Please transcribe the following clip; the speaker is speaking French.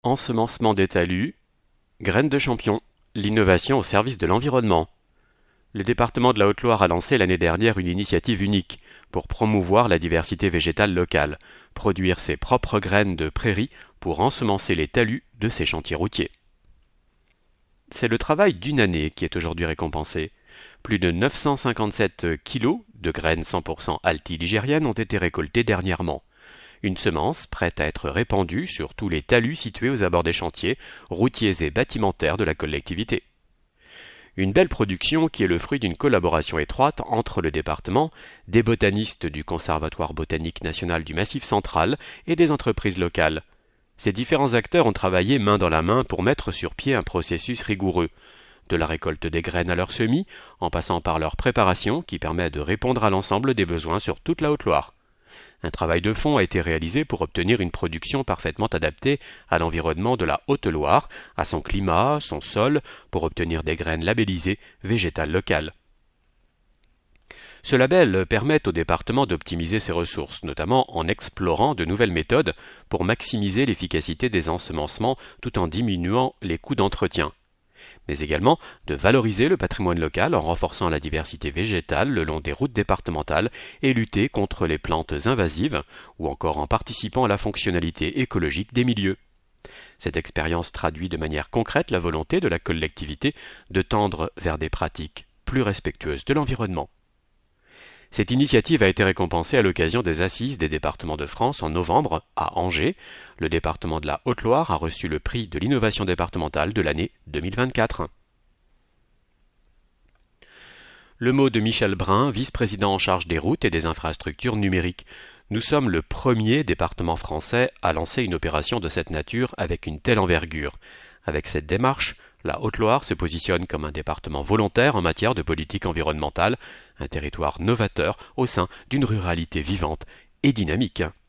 Ensemencement des talus, graines de champion, l'innovation au service de l'environnement. Le département de la Haute-Loire a lancé l'année dernière une initiative unique pour promouvoir la diversité végétale locale, produire ses propres graines de prairie pour ensemencer les talus de ses chantiers routiers. C'est le travail d'une année qui est aujourd'hui récompensé. Plus de 957 kilos de graines 100% altiligériennes ont été récoltées dernièrement. Une semence prête à être répandue sur tous les talus situés aux abords des chantiers, routiers et bâtimentaires de la collectivité. Une belle production qui est le fruit d'une collaboration étroite entre le département, des botanistes du Conservatoire botanique national du Massif central et des entreprises locales. Ces différents acteurs ont travaillé main dans la main pour mettre sur pied un processus rigoureux, de la récolte des graines à leur semis, en passant par leur préparation qui permet de répondre à l'ensemble des besoins sur toute la Haute-Loire. Un travail de fond a été réalisé pour obtenir une production parfaitement adaptée à l'environnement de la Haute-Loire, à son climat, son sol, pour obtenir des graines labellisées végétales locales. Ce label permet au département d'optimiser ses ressources, notamment en explorant de nouvelles méthodes pour maximiser l'efficacité des ensemencements tout en diminuant les coûts d'entretien, mais également de valoriser le patrimoine local en renforçant la diversité végétale le long des routes départementales et lutter contre les plantes invasives, ou encore en participant à la fonctionnalité écologique des milieux. Cette expérience traduit de manière concrète la volonté de la collectivité de tendre vers des pratiques plus respectueuses de l'environnement. Cette initiative a été récompensée à l'occasion des Assises des départements de France en novembre à Angers. Le département de la Haute-Loire a reçu le prix de l'innovation départementale de l'année 2024. Le mot de Michel Brun, vice-président en charge des routes et des infrastructures numériques. Nous sommes le premier département français à lancer une opération de cette nature avec une telle envergure. Avec cette démarche, la Haute-Loire se positionne comme un département volontaire en matière de politique environnementale, un territoire novateur au sein d'une ruralité vivante et dynamique.